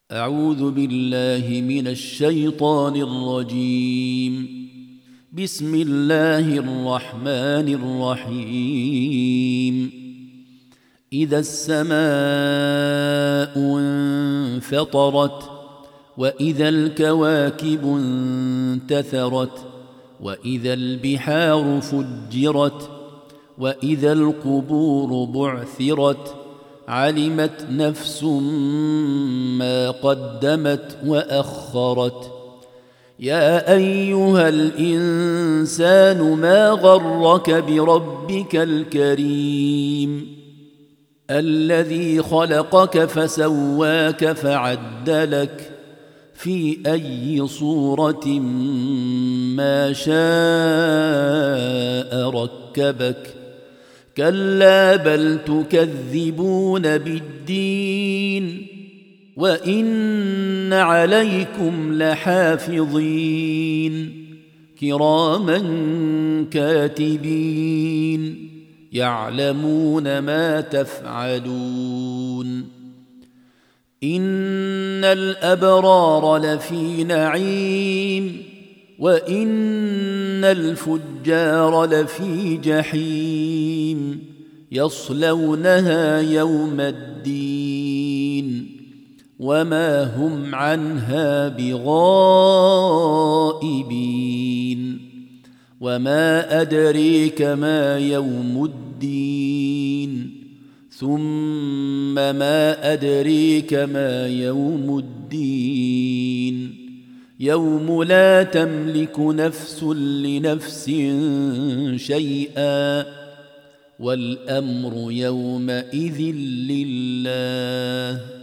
أعوذ بالله من الشيطان الرجيم. بسم الله الرحمن الرحيم. إذا السماء انفطرت وإذا الكواكب انتثرت وإذا البحار فجرت وإذا القبور بعثرت علمت نفس ما قدمت وأخرت. يا أيها الإنسان ما غرك بربك الكريم الذي خلقك فسواك فعدلك في أي صورة ما شاء ركبك. كلا بل تكذبون بالدين وإن عليكم لحافظين كراما كاتبين يعلمون ما تفعلون. إن الأبرار لفي نعيم وإن الفجار لفي جحيم يصلونها يوم الدين وما هم عنها بغائبين. وما أدريك ما يوم الدين ثم ما أدريك ما يوم الدين يوم لا تملك نفس لنفس شيئا والأمر يومئذ لله.